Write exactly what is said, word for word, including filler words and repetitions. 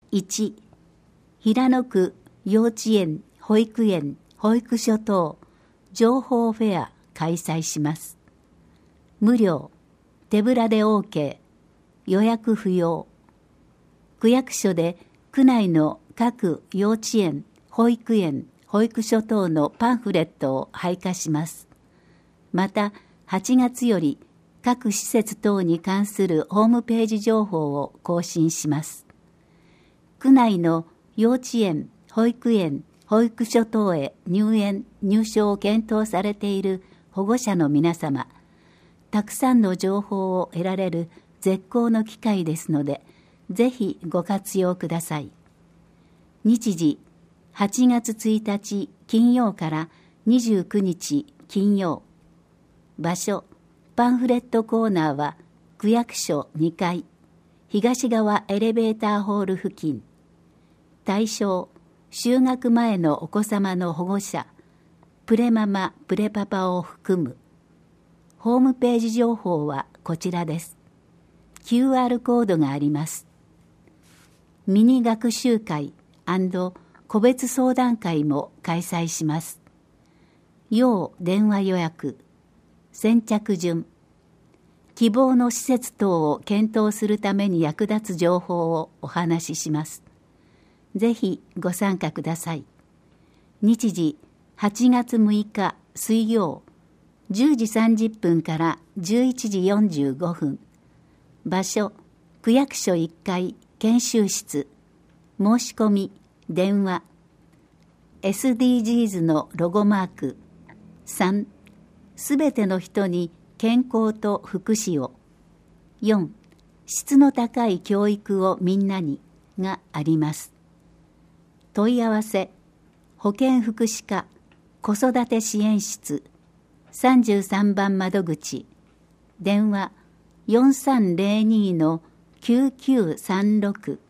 いち、平野区幼稚園、保育園、保育所等情報フェア開催します。無料、手ぶらで OK、予約不要。区役所で区内の各幼稚園、保育園、保育所等のパンフレットを配下します。また、はちがつより各施設等に関するホームページ情報を更新します。区内の幼稚園、保育園、保育所等へ入園・入所を検討されている保護者の皆様、たくさんの情報を得られる絶好の機会ですので、ぜひご活用ください。日時、はちがつついたち金曜からにじゅうくにち金曜。場所、パンフレットコーナーは区役所にかい、東側エレベーターホール付近。対象、就学前のお子様の保護者、プレママ、プレパパを含む。ホームページ情報はこちらです。キューアール コードがあります。ミニ学習会&個別相談会も開催します。要電話予約、先着順、希望の施設等を検討するために役立つ情報をお話しします。ぜひご参加ください。日時、はちがつむいか水曜、じゅうじさんじゅっぷんからじゅういちじよんじゅうごふん。場所、区役所いっかい研修室。申し込み、電話。エスディージーズ のロゴマーク。さん、すべての人に健康と福祉を。よん、質の高い教育をみんなにがあります。問い合わせ、保健福祉課子育て支援室さんじゅうさんばん窓口、電話 よんさんぜろにのきゅうきゅうさんろく